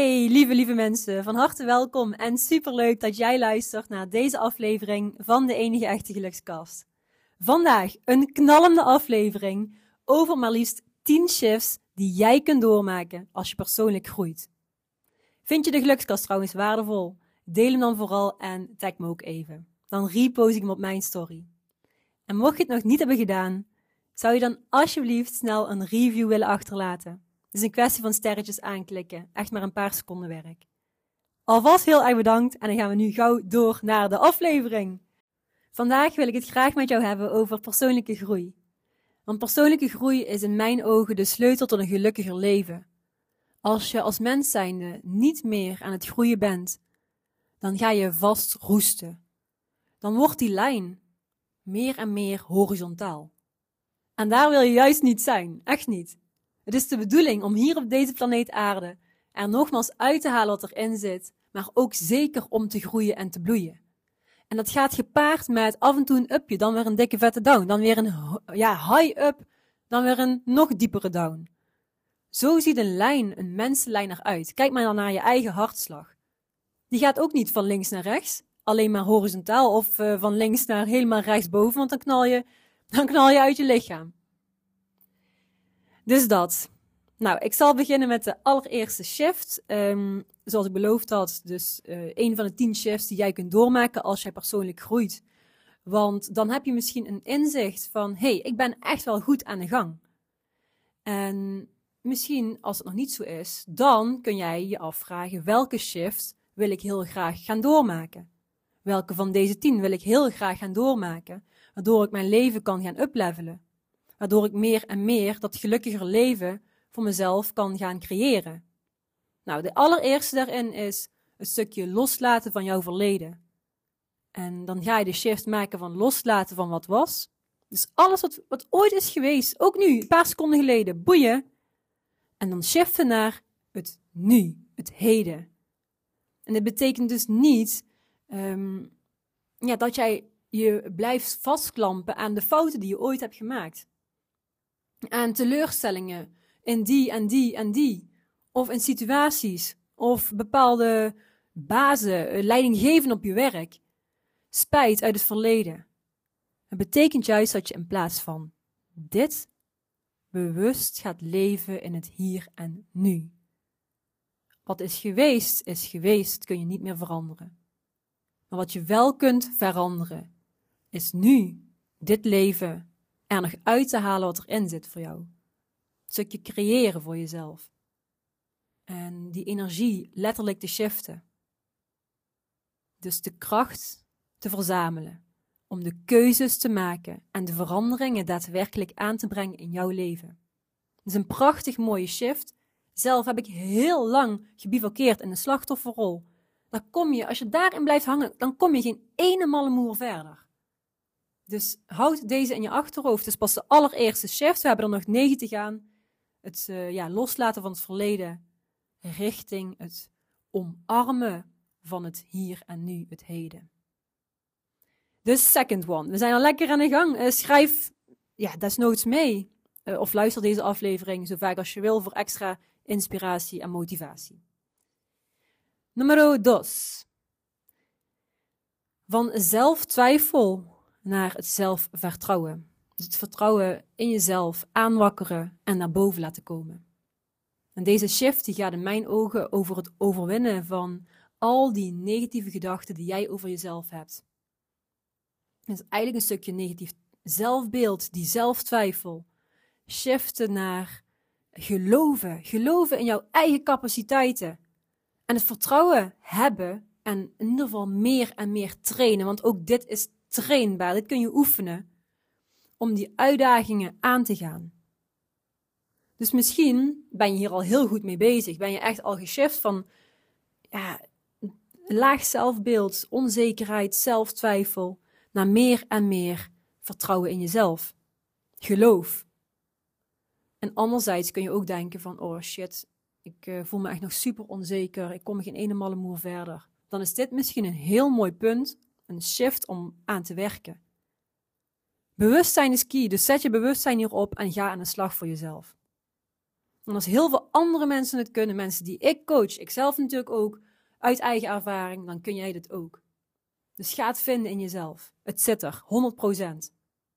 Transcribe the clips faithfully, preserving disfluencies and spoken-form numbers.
Hey, lieve, lieve mensen, van harte welkom en superleuk dat jij luistert naar deze aflevering van de enige echte gelukskast. Vandaag een knallende aflevering over maar liefst tien shifts die jij kunt doormaken als je persoonlijk groeit. Vind je de gelukskast trouwens waardevol? Deel hem dan vooral en tag me ook even. Dan repost ik hem op mijn story. En mocht je het nog niet hebben gedaan, zou je dan alsjeblieft snel een review willen achterlaten. Het is een kwestie van sterretjes aanklikken. Echt maar een paar seconden werk. Alvast heel erg bedankt en dan gaan we nu gauw door naar de aflevering. Vandaag wil ik het graag met jou hebben over persoonlijke groei. Want persoonlijke groei is in mijn ogen de sleutel tot een gelukkiger leven. Als je als mens zijnde niet meer aan het groeien bent, dan ga je vast roesten. Dan wordt die lijn meer en meer horizontaal. En daar wil je juist niet zijn, echt niet. Het is de bedoeling om hier op deze planeet aarde er nogmaals uit te halen wat erin zit, maar ook zeker om te groeien en te bloeien. En dat gaat gepaard met af en toe een upje, dan weer een dikke vette down, dan weer een ja, high up, dan weer een nog diepere down. Zo ziet een lijn, een mensenlijn eruit. Kijk maar dan naar je eigen hartslag. Die gaat ook niet van links naar rechts, alleen maar horizontaal of uh, van links naar helemaal rechtsboven, want dan knal je, dan knal je uit je lichaam. Dus dat. Nou, ik zal beginnen met de allereerste shift. Um, zoals ik beloofd had, dus uh, een van de tien shifts die jij kunt doormaken als jij persoonlijk groeit. Want dan heb je misschien een inzicht van, hé, hey, ik ben echt wel goed aan de gang. En misschien, als het nog niet zo is, dan kun jij je afvragen, welke shift wil ik heel graag gaan doormaken? Welke van deze tien wil ik heel graag gaan doormaken, waardoor ik mijn leven kan gaan uplevelen? Waardoor ik meer en meer dat gelukkiger leven voor mezelf kan gaan creëren. Nou, de allereerste daarin is een stukje loslaten van jouw verleden. En dan ga je de shift maken van loslaten van wat was. Dus alles wat, wat ooit is geweest, ook nu, een paar seconden geleden, boeien. En dan shiften naar het nu, het heden. En dit betekent dus niet um, ja, dat jij je blijft vastklampen aan de fouten die je ooit hebt gemaakt. Aan teleurstellingen in die en die en die. Of in situaties. Of bepaalde bazen, leidinggevenden op je werk. Spijt uit het verleden. Het betekent juist dat je in plaats van dit bewust gaat leven in het hier en nu. Wat is geweest, is geweest. Dat kun je niet meer veranderen. Maar wat je wel kunt veranderen, is nu dit leven er nog uit te halen wat erin zit voor jou. Een stukje creëren voor jezelf. En die energie letterlijk te shiften. Dus de kracht te verzamelen. Om de keuzes te maken en de veranderingen daadwerkelijk aan te brengen in jouw leven. Het is een prachtig mooie shift. Zelf heb ik heel lang gebivakkeerd in de slachtofferrol. Dan kom je, als je daarin blijft hangen, dan kom je geen ene malle moer verder. Dus houd deze in je achterhoofd. Het is pas de allereerste shift. We hebben er nog negen te gaan. Het uh, ja, loslaten van het verleden richting het omarmen van het hier en nu, het heden. De second one. We zijn al lekker aan de gang. Uh, schrijf ja, desnoods mee. Uh, of luister deze aflevering zo vaak als je wil voor extra inspiratie en motivatie. Numero dos. Van zelftwijfel naar het zelfvertrouwen. Dus het vertrouwen in jezelf aanwakkeren en naar boven laten komen. En deze shift die gaat in mijn ogen over het overwinnen van al die negatieve gedachten die jij over jezelf hebt. Het is eigenlijk een stukje negatief zelfbeeld, die zelftwijfel. Shiften naar geloven. Geloven in jouw eigen capaciteiten. En het vertrouwen hebben en in ieder geval meer en meer trainen. Want ook dit is trainbaar. Dit kun je oefenen om die uitdagingen aan te gaan. Dus misschien ben je hier al heel goed mee bezig. Ben je echt al geshift van ja, laag zelfbeeld, onzekerheid, zelftwijfel, naar meer en meer vertrouwen in jezelf. Geloof. En anderzijds kun je ook denken van, oh shit, ik uh, voel me echt nog super onzeker, ik kom geen ene malle moer verder. Dan is dit misschien een heel mooi punt, een shift om aan te werken. Bewustzijn is key, dus zet je bewustzijn hierop en ga aan de slag voor jezelf. En als heel veel andere mensen het kunnen, mensen die ik coach, ik zelf natuurlijk ook, uit eigen ervaring, dan kun jij dit ook. Dus ga het vinden in jezelf. Het zit er, honderd procent.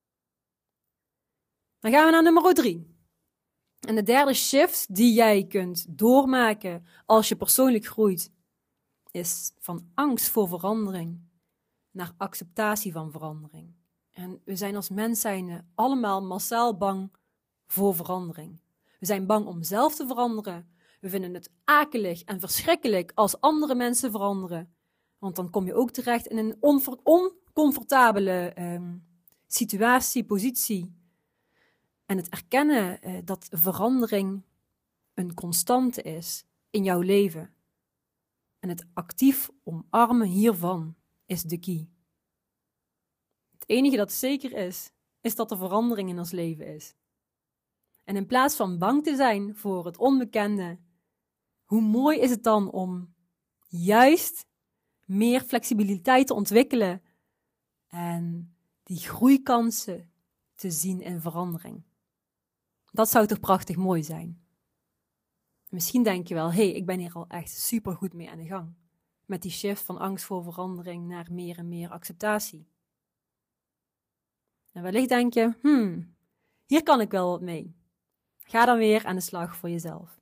Dan gaan we naar nummer drie. En de derde shift die jij kunt doormaken als je persoonlijk groeit, is van angst voor verandering naar acceptatie van verandering. En we zijn als mens zijnde allemaal massaal bang voor verandering. We zijn bang om zelf te veranderen. We vinden het akelig en verschrikkelijk als andere mensen veranderen. Want dan kom je ook terecht in een onver- oncomfortabele um, situatie, positie. En het erkennen uh, dat verandering een constante is in jouw leven. En het actief omarmen hiervan is de key. Het enige dat zeker is, is dat er verandering in ons leven is. En in plaats van bang te zijn voor het onbekende, hoe mooi is het dan om juist meer flexibiliteit te ontwikkelen en die groeikansen te zien in verandering. Dat zou toch prachtig mooi zijn. Misschien denk je wel, hé, hey, ik ben hier al echt super goed mee aan de gang. Met die shift van angst voor verandering naar meer en meer acceptatie. En wellicht denk je, hmm, hier kan ik wel wat mee. Ga dan weer aan de slag voor jezelf.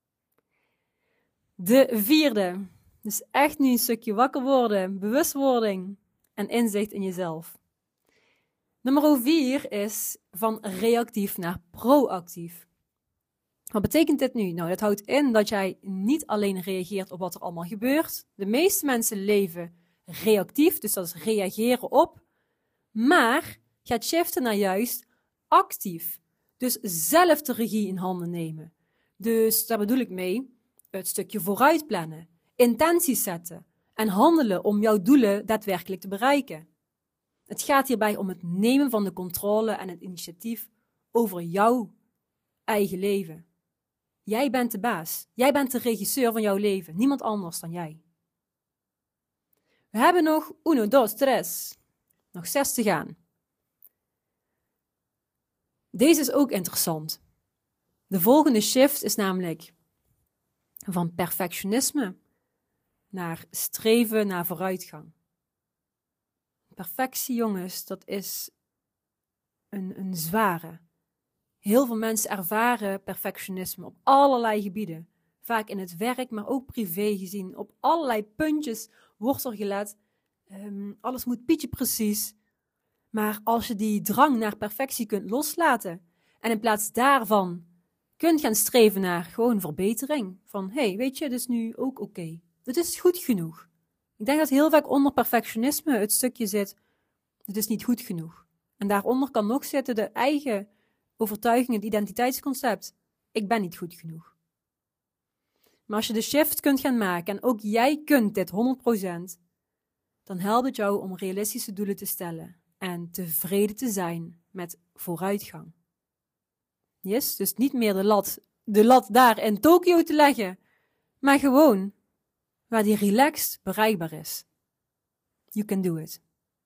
De vierde, dus echt nu een stukje wakker worden, bewustwording en inzicht in jezelf. Nummer vier is van reactief naar proactief. Wat betekent dit nu? Nou, dat houdt in dat jij niet alleen reageert op wat er allemaal gebeurt. De meeste mensen leven reactief, dus dat is reageren op. Maar gaat shiften naar juist actief. Dus zelf de regie in handen nemen. Dus daar bedoel ik mee het stukje vooruit plannen, intenties zetten en handelen om jouw doelen daadwerkelijk te bereiken. Het gaat hierbij om het nemen van de controle en het initiatief over jouw eigen leven. Jij bent de baas. Jij bent de regisseur van jouw leven. Niemand anders dan jij. We hebben nog uno, dos, tres. Nog zes te gaan. Deze is ook interessant. De volgende shift is namelijk van perfectionisme naar streven naar vooruitgang. Perfectie, jongens, dat is een, een zware. Heel veel mensen ervaren perfectionisme op allerlei gebieden. Vaak in het werk, maar ook privé gezien. Op allerlei puntjes wordt er gelet. Um, alles moet pietje precies. Maar als je die drang naar perfectie kunt loslaten en in plaats daarvan kunt gaan streven naar gewoon verbetering. Van, hé, hey, weet je, dit is nu ook oké. Okay. Dit is goed genoeg. Ik denk dat heel vaak onder perfectionisme het stukje zit, dit is niet goed genoeg. En daaronder kan nog zitten de eigen overtuiging, het identiteitsconcept. Ik ben niet goed genoeg. Maar als je de shift kunt gaan maken, en ook jij kunt dit honderd procent, dan helpt het jou om realistische doelen te stellen en tevreden te zijn met vooruitgang. Yes? Dus niet meer de lat, de lat daar in Tokio te leggen, maar gewoon waar die relaxed bereikbaar is. You can do it.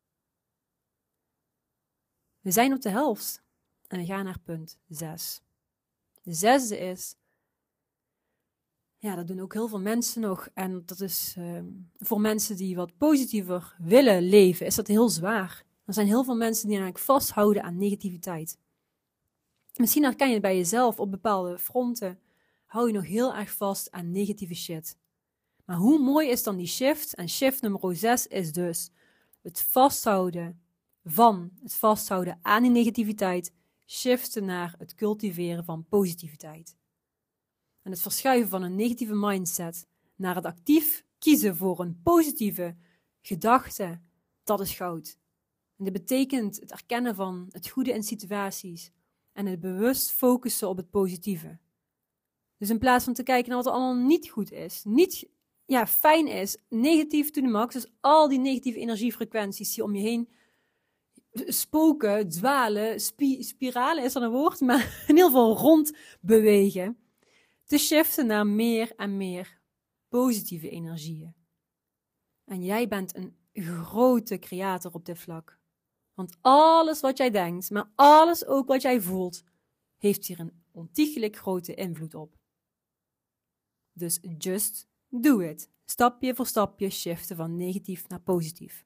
We zijn op de helft en we gaan naar punt zes. De zesde is, ja, dat doen ook heel veel mensen nog. En dat is uh, voor mensen die wat positiever willen leven, is dat heel zwaar. Er zijn heel veel mensen die eigenlijk vasthouden aan negativiteit. Misschien herken je het bij jezelf op bepaalde fronten. Hou je nog heel erg vast aan negatieve shit. Maar hoe mooi is dan die shift? En shift nummer zes is dus het vasthouden van, het vasthouden aan die negativiteit, shiften naar het cultiveren van positiviteit. En het verschuiven van een negatieve mindset naar het actief kiezen voor een positieve gedachte, dat is goud. En dit betekent het erkennen van het goede in situaties en het bewust focussen op het positieve. Dus in plaats van te kijken naar wat er allemaal niet goed is, niet ja, fijn is, negatief to the max, dus al die negatieve energiefrequenties die om je heen spoken, dwalen, spi- spiralen is dan een woord, maar in ieder geval rondbewegen, te shiften naar meer en meer positieve energieën. En jij bent een grote creator op dit vlak. Want alles wat jij denkt, maar alles ook wat jij voelt, heeft hier een ontiegelijk grote invloed op. Dus just do it. Stapje voor stapje shiften van negatief naar positief.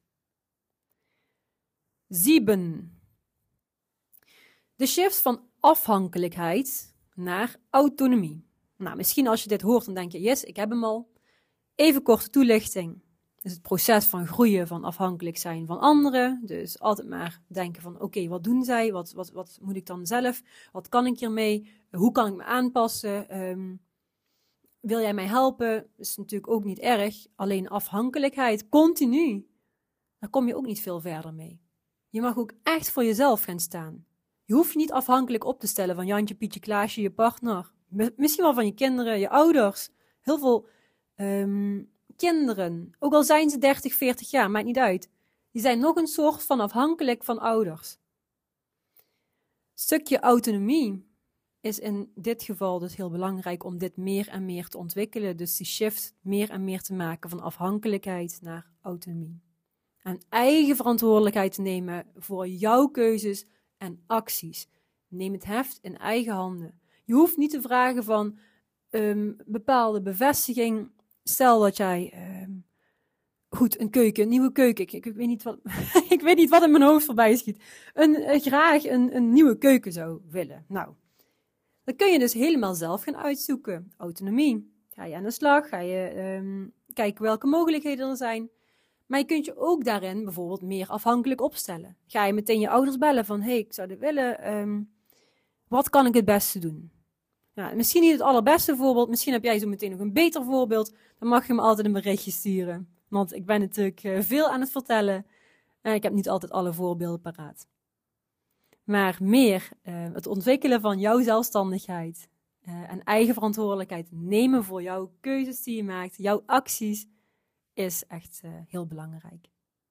Zeven. De shift van afhankelijkheid naar autonomie. Nou, misschien als je dit hoort, dan denk je, yes, ik heb hem al. Even korte toelichting. Dus het proces van groeien, van afhankelijk zijn van anderen. Dus altijd maar denken van, oké, okay, wat doen zij? Wat, wat, wat moet ik dan zelf? Wat kan ik hiermee? Hoe kan ik me aanpassen? Um, wil jij mij helpen? Dat is natuurlijk ook niet erg. Alleen afhankelijkheid, continu. Daar kom je ook niet veel verder mee. Je mag ook echt voor jezelf gaan staan. Je hoeft je niet afhankelijk op te stellen van Jantje, Pietje, Klaasje, je partner. Misschien wel van je kinderen, je ouders. Heel veel um, kinderen, ook al zijn ze dertig, veertig jaar, maakt niet uit. Die zijn nog een soort van afhankelijk van ouders. Stukje autonomie is in dit geval dus heel belangrijk om dit meer en meer te ontwikkelen. Dus die shift meer en meer te maken van afhankelijkheid naar autonomie. En eigen verantwoordelijkheid te nemen voor jouw keuzes en acties. Neem het heft in eigen handen. Je hoeft niet te vragen van um, bepaalde bevestiging. Stel dat jij, um, goed, een keuken, een nieuwe keuken. Ik, ik, weet niet wat, ik weet niet wat in mijn hoofd voorbij schiet. Een, uh, graag een, een nieuwe keuken zou willen. Nou, dan kun je dus helemaal zelf gaan uitzoeken. Autonomie. Ga je aan de slag, ga je um, kijken welke mogelijkheden er zijn. Maar je kunt je ook daarin bijvoorbeeld meer afhankelijk opstellen. Ga je meteen je ouders bellen van, hé, hey, ik zou dit willen. Um, wat kan ik het beste doen? Ja, misschien niet het allerbeste voorbeeld. Misschien heb jij zo meteen nog een beter voorbeeld. Dan mag je me altijd een berichtje sturen. Want ik ben natuurlijk uh, veel aan het vertellen. En ik heb niet altijd alle voorbeelden paraat. Maar meer uh, het ontwikkelen van jouw zelfstandigheid. Uh, en eigen verantwoordelijkheid nemen voor jouw keuzes die je maakt. Jouw acties. Is echt uh, heel belangrijk.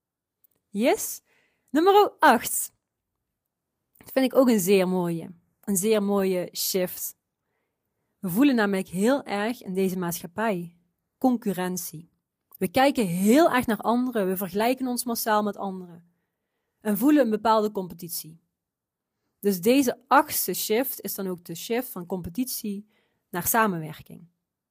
Yes. Nummer acht. Dat vind ik ook een zeer mooie. Een zeer mooie shift. We voelen namelijk heel erg in deze maatschappij concurrentie. We kijken heel erg naar anderen. We vergelijken ons massaal met anderen. En voelen een bepaalde competitie. Dus deze achtste shift is dan ook de shift van competitie naar samenwerking.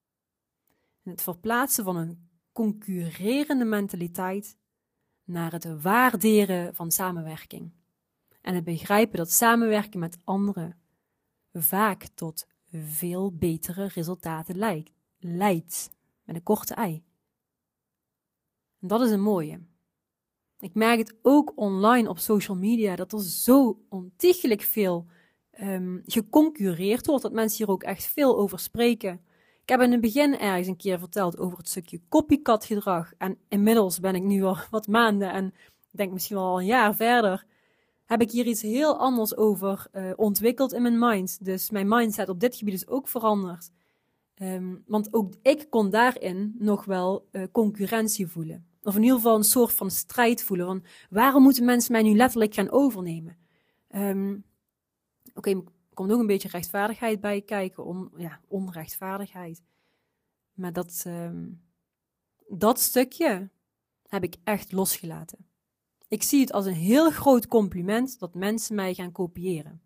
En het verplaatsen van een concurrerende mentaliteit naar het waarderen van samenwerking. En het begrijpen dat samenwerken met anderen vaak tot veel betere resultaten leidt. Met een korte ei. En dat is een mooie. Ik merk het ook online op social media dat er zo ontiegelijk veel um, geconcurreerd wordt. Dat mensen hier ook echt veel over spreken. Ik heb in het begin ergens een keer verteld over het stukje copycat gedrag. En inmiddels ben ik nu al wat maanden en ik denk misschien wel al een jaar verder. Heb ik hier iets heel anders over uh, ontwikkeld in mijn mind. Dus mijn mindset op dit gebied is ook veranderd. Um, want ook ik kon daarin nog wel uh, concurrentie voelen. Of in ieder geval een soort van strijd voelen. Van waarom moeten mensen mij nu letterlijk gaan overnemen? Um, Oké, okay, er komt ook een beetje rechtvaardigheid bij kijken. On, ja, onrechtvaardigheid. Maar dat, um, dat stukje heb ik echt losgelaten. Ik zie het als een heel groot compliment dat mensen mij gaan kopiëren.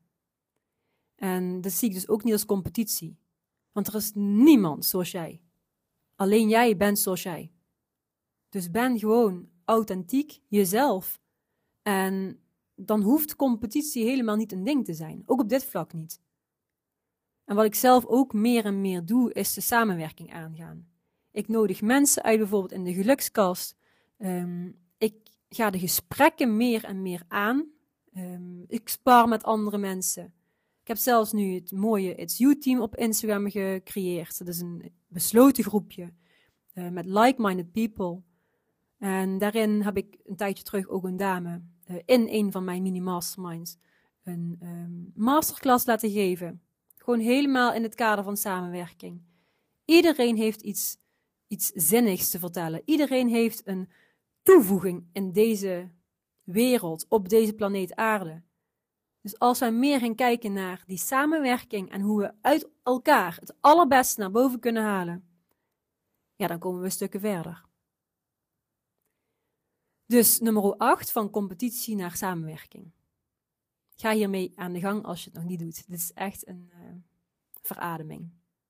En dat zie ik dus ook niet als competitie. Want er is niemand zoals jij. Alleen jij bent zoals jij. Dus ben gewoon authentiek jezelf. En dan hoeft competitie helemaal niet een ding te zijn. Ook op dit vlak niet. En wat ik zelf ook meer en meer doe, is de samenwerking aangaan. Ik nodig mensen uit bijvoorbeeld in de gelukskast. Um, ik ga de gesprekken meer en meer aan. Um, ik spar met andere mensen. Ik heb zelfs nu het mooie It's You team op Instagram gecreëerd. Dat is een besloten groepje uh, met like-minded people. En daarin heb ik een tijdje terug ook een dame uh, in een van mijn mini-masterminds een um, masterclass laten geven. Gewoon helemaal in het kader van samenwerking. Iedereen heeft iets, iets zinnigs te vertellen. Iedereen heeft een toevoeging in deze wereld, op deze planeet aarde. Dus als wij meer gaan kijken naar die samenwerking en hoe we uit elkaar het allerbeste naar boven kunnen halen, ja, dan komen we stukken verder. Dus nummer acht, van competitie naar samenwerking. Ga hiermee aan de gang als je het nog niet doet. Dit is echt een, uh, verademing.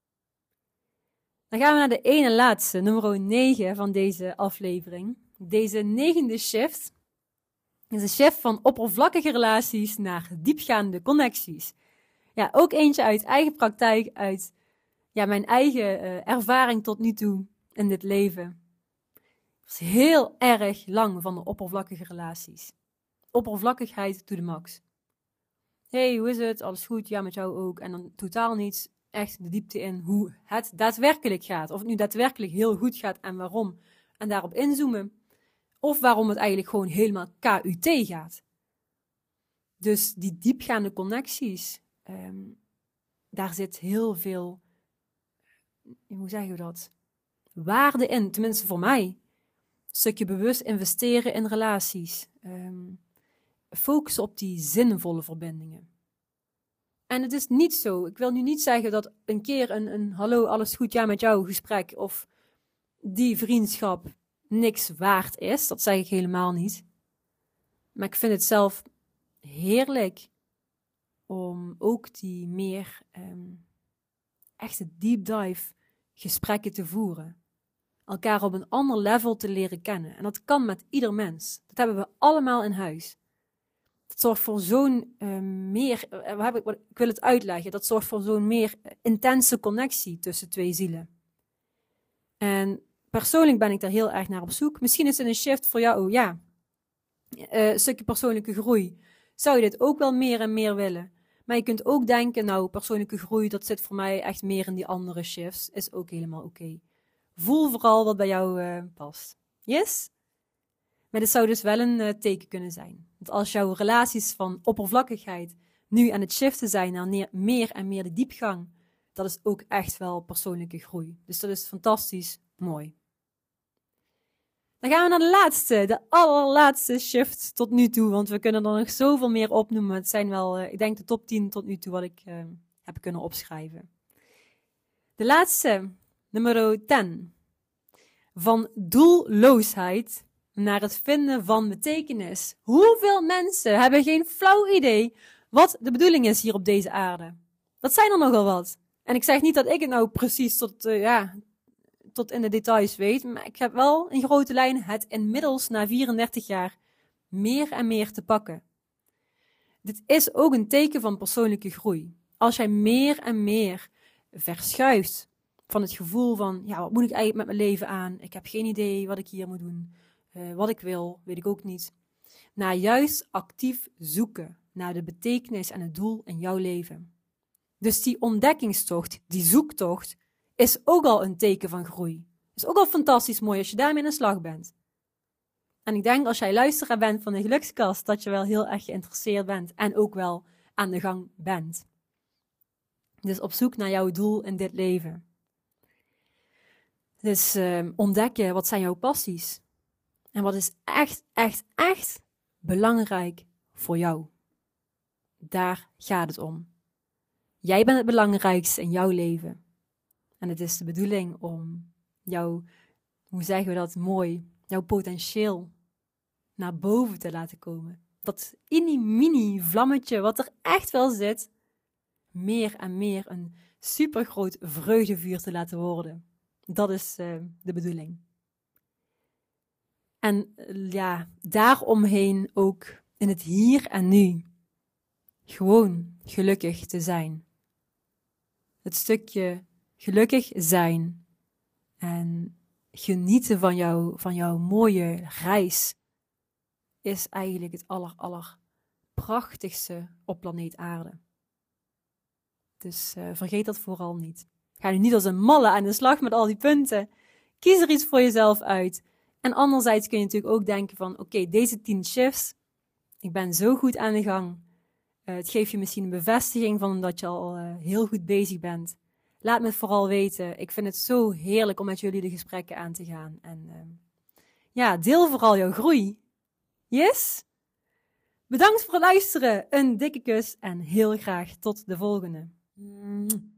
Dan gaan we naar de ene laatste, nummer negen van deze aflevering. Deze negende shift is een shift van oppervlakkige relaties naar diepgaande connecties. Ja, ook eentje uit eigen praktijk, uit ja, mijn eigen uh, ervaring tot nu toe in dit leven. Ik was heel erg lang van de oppervlakkige relaties. Oppervlakkigheid to the max. Hey, hoe is het? Alles goed? Ja, met jou ook. En dan totaal niet echt de diepte in hoe het daadwerkelijk gaat. Of het nu daadwerkelijk heel goed gaat en waarom. En daarop inzoomen. Of waarom het eigenlijk gewoon helemaal K U T gaat. Dus die diepgaande connecties, um, daar zit heel veel, hoe zeggen we dat? Waarde in, tenminste voor mij. Een stukje bewust investeren in relaties. Um, focussen op die zinvolle verbindingen. En het is niet zo, ik wil nu niet zeggen dat een keer een, een hallo, alles goed, ja met jou gesprek of die vriendschap niks waard is. Dat zeg ik helemaal niet. Maar ik vind het zelf heerlijk om ook die meer um, echte deep dive gesprekken te voeren. Elkaar op een ander level te leren kennen. En dat kan met ieder mens. Dat hebben we allemaal in huis. Dat zorgt voor zo'n uh, meer, uh, wat heb ik, wat, ik wil het uitleggen, dat zorgt voor zo'n meer uh, intense connectie tussen twee zielen. En persoonlijk ben ik daar heel erg naar op zoek. Misschien is het een shift voor jou, oh ja, uh, een stukje persoonlijke groei. Zou je dit ook wel meer en meer willen? Maar je kunt ook denken, nou, persoonlijke groei, dat zit voor mij echt meer in die andere shifts. Is ook helemaal oké. Okay. Voel vooral wat bij jou uh, past. Yes? Maar dit zou dus wel een uh, teken kunnen zijn. Want als jouw relaties van oppervlakkigheid nu aan het shiften zijn naar neer, meer en meer de diepgang, dat is ook echt wel persoonlijke groei. Dus dat is fantastisch mooi. Dan gaan we naar de laatste, de allerlaatste shift tot nu toe. Want we kunnen er nog zoveel meer opnoemen. Het zijn wel, uh, ik denk de top tien tot nu toe wat ik uh, heb kunnen opschrijven. De laatste, nummer tien. Van doelloosheid naar het vinden van betekenis. Hoeveel mensen hebben geen flauw idee wat de bedoeling is hier op deze aarde? Dat zijn er nogal wat. En ik zeg niet dat ik het nou precies tot, uh, ja, tot in de details weet, maar ik heb wel in grote lijnen het inmiddels na vierendertig jaar meer en meer te pakken. Dit is ook een teken van persoonlijke groei. Als jij meer en meer verschuift van het gevoel van, ja, wat moet ik eigenlijk met mijn leven aan? Ik heb geen idee wat ik hier moet doen. Uh, wat ik wil, weet ik ook niet. Naar juist actief zoeken naar de betekenis en het doel in jouw leven. Dus die ontdekkingstocht, die zoektocht, is ook al een teken van groei. Is ook al fantastisch mooi als je daarmee aan de slag bent. En ik denk als jij luisteraar bent van de Gelukskast, dat je wel heel erg geïnteresseerd bent en ook wel aan de gang bent. Dus op zoek naar jouw doel in dit leven. Dus uh, ontdekken, wat zijn jouw passies? En wat is echt, echt, echt belangrijk voor jou? Daar gaat het om. Jij bent het belangrijkste in jouw leven. En het is de bedoeling om jouw, hoe zeggen we dat mooi, jouw potentieel naar boven te laten komen. Dat mini-mini vlammetje wat er echt wel zit, meer en meer een supergroot vreugdevuur te laten worden. Dat is uh, de bedoeling. En uh, ja, daaromheen ook in het hier en nu gewoon gelukkig te zijn. Het stukje gelukkig zijn en genieten van, jou, van jouw mooie reis is eigenlijk het aller, aller prachtigste op planeet Aarde. Dus uh, vergeet dat vooral niet. Ga nu niet als een malle aan de slag met al die punten. Kies er iets voor jezelf uit. En anderzijds kun je natuurlijk ook denken van, oké, okay, deze tien shifts, ik ben zo goed aan de gang. Uh, het geeft je misschien een bevestiging van dat je al uh, heel goed bezig bent. Laat me het vooral weten. Ik vind het zo heerlijk om met jullie de gesprekken aan te gaan. En uh, ja, deel vooral jouw groei. Yes? Bedankt voor het luisteren. Een dikke kus en heel graag tot de volgende. Mm.